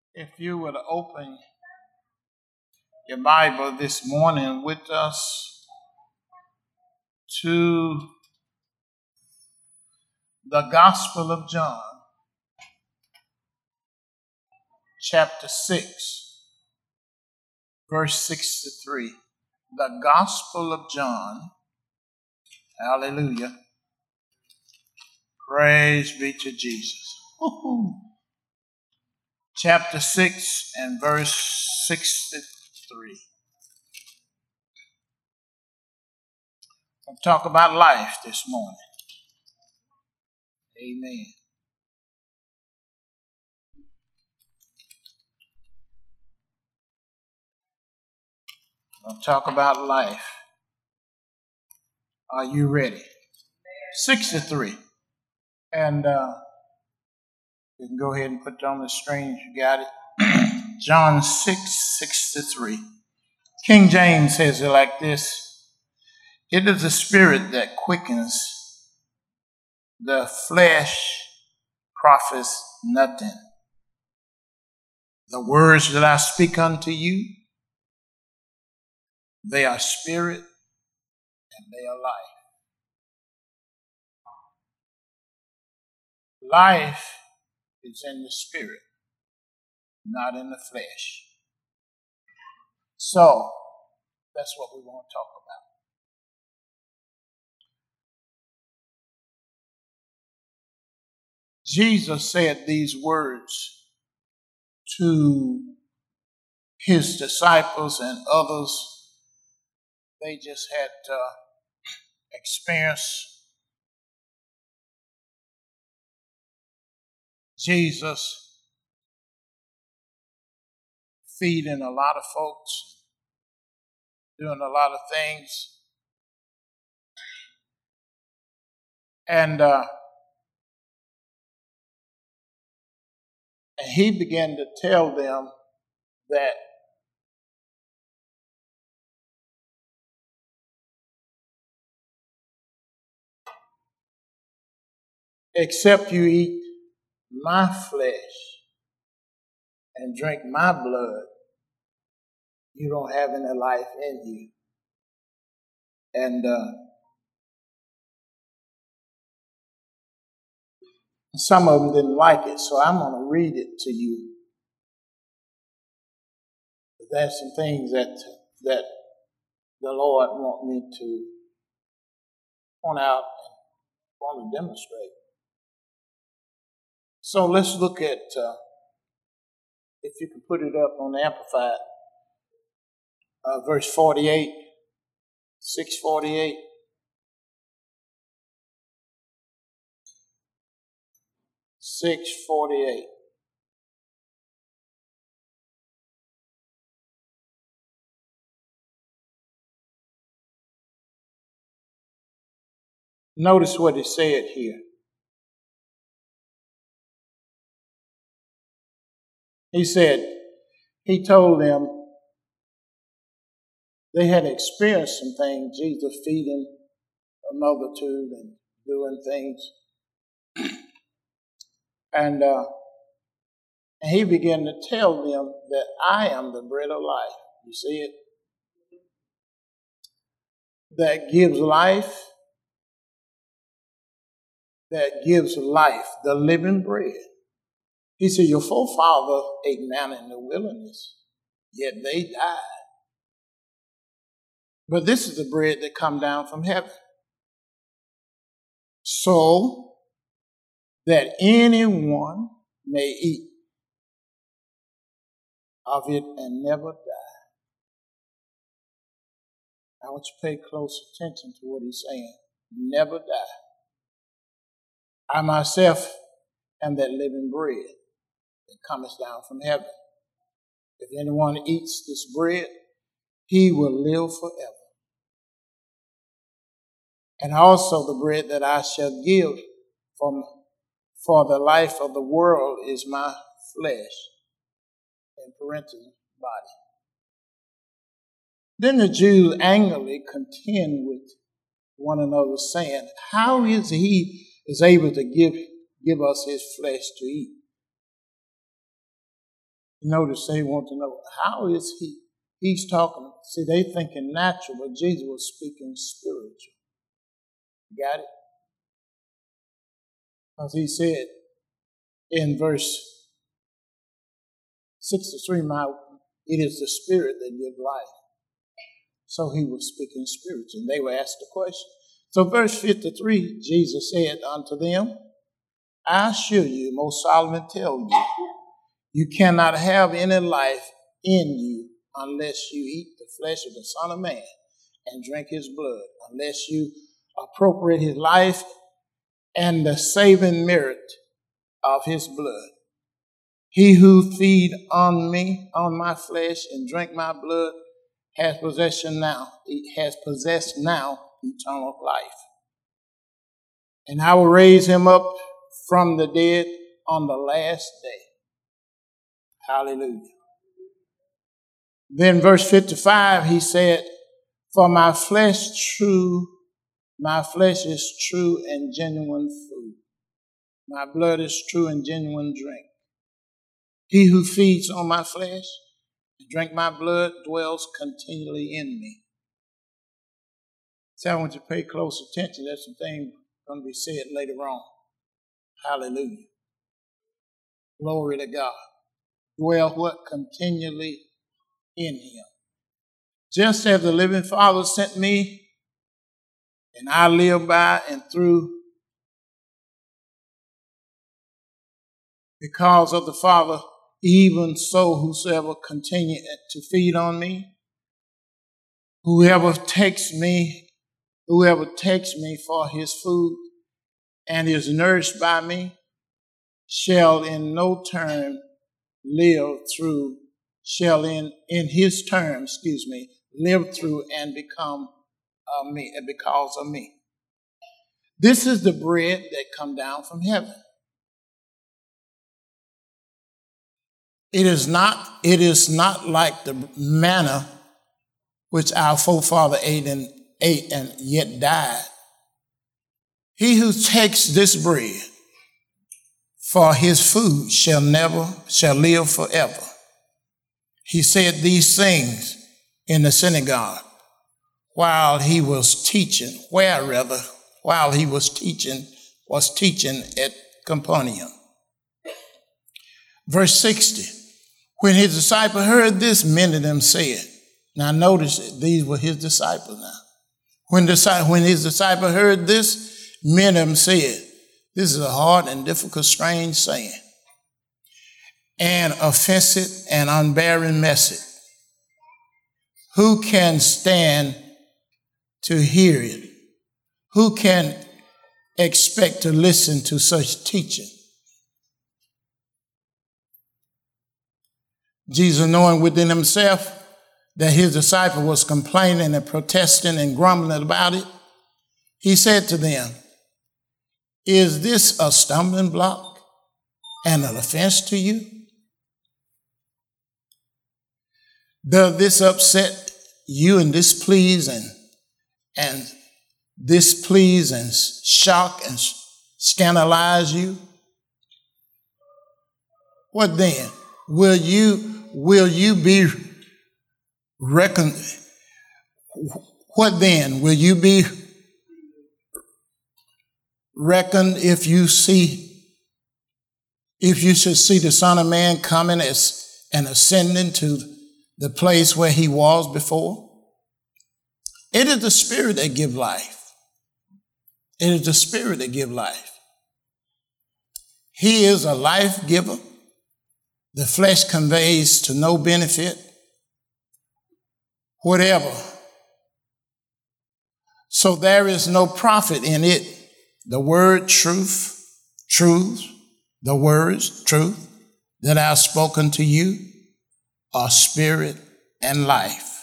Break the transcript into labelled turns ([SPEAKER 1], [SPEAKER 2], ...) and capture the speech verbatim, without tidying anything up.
[SPEAKER 1] If you would open your Bible this morning with us to the Gospel of John, chapter six, verse sixty-three. The Gospel of John, hallelujah, praise be to Jesus. Woo-hoo. Chapter six and verse sixty-three. We'll talk about life this morning. Amen. We'll talk about life. Are you ready? sixty-three. And uh, you can go ahead and put it on the screen if you got it. John six sixty-three. King James says it like this. It is the spirit that quickens, the flesh profits nothing. The words that I speak unto you, they are spirit and they are life. Life is in the spirit, not in the flesh. So, that's what we want to talk about. Jesus said these words to his disciples and others. They just had uh, experienced Jesus feeding a lot of folks, doing a lot of things. And, uh, and he began to tell them that except you eat my flesh and drink my blood, you don't have any life in you. And uh, some of them didn't like it, so I'm going to read it to you. There's some things that that the Lord wants me to point out and want to demonstrate. So let's look at, uh, if you can put it up on the Amplified, uh, verse forty-eight, six forty-eight. six forty-eight. Notice what he said here. He said, he told them they had experienced some things, Jesus feeding a multitude and doing things. And, uh, and he began to tell them that I am the bread of life. You see it? That gives life, that gives life, the living bread. He said, your forefather ate manna in the wilderness, yet they died. But this is the bread that come down from heaven, so that anyone may eat of it and never die. I want you to pay close attention to what he's saying. Never die. I myself am that living bread that cometh down from heaven. If anyone eats this bread, he will live forever. And also the bread that I shall give from, for the life of the world is my flesh, in parentheses, body. Then the Jews angrily contend with one another, saying, how is he is able to give, give us his flesh to eat? Notice they want to know, how is he? He's talking. See, they thinking natural, but Jesus was speaking spiritual. You got it? Because he said in verse sixty-three, my, it is the spirit that gives life. So he was speaking spiritual. And they were asked the question. So verse fifty-three, Jesus said unto them, I assure you, most solemnly tell you, you cannot have any life in you unless you eat the flesh of the Son of Man and drink his blood, unless you appropriate his life and the saving merit of his blood. He who feed on me, on my flesh, and drink my blood has possession now, has possessed now eternal life. And I will raise him up from the dead on the last day. Hallelujah. Then verse fifty-five, he said, for my flesh true, my flesh is true and genuine food. My blood is true and genuine drink. He who feeds on my flesh and drink my blood dwells continually in me. So I want you to pay close attention. There's some things going to be said later on. Hallelujah. Glory to God. Dwell what? Continually in him. Just as the living Father sent me, and I live by and through, because of the Father, even so whosoever continue to feed on me, whoever takes me, whoever takes me for his food and is nourished by me, shall in no term live through, shall in, in his term, excuse me, live through and become uh, me, because of me. This is the bread that come down from heaven. It is not, it is not like the manna which our forefather ate and ate and yet died. He who takes this bread for his food shall never, shall live forever. He said these things in the synagogue while he was teaching, where rather, while he was teaching, was teaching at Capernaum. Verse sixty, when his disciples heard this, many of them said, now notice these were his disciples now. When, the, when his disciples heard this, many of them said, this is a hard and difficult, strange saying, and offensive and unbearing message. Who can stand to hear it? Who can expect to listen to such teaching? Jesus, knowing within himself that his disciple was complaining and protesting and grumbling about it, he said to them, is this a stumbling block and an offense to you? Does this upset you and displease and, and displease and shock and scandalize you? What then? Will you, will you be reckoned? What then? Will you be reckoned if you see, if you should see the Son of Man coming as and ascending to the place where he was before? It is the Spirit that gives life. It is the Spirit that gives life. He is a life giver. The flesh conveys to no benefit, whatever. So there is no profit in it. The word truth, truth, the words truth that I have spoken to you are spirit and life.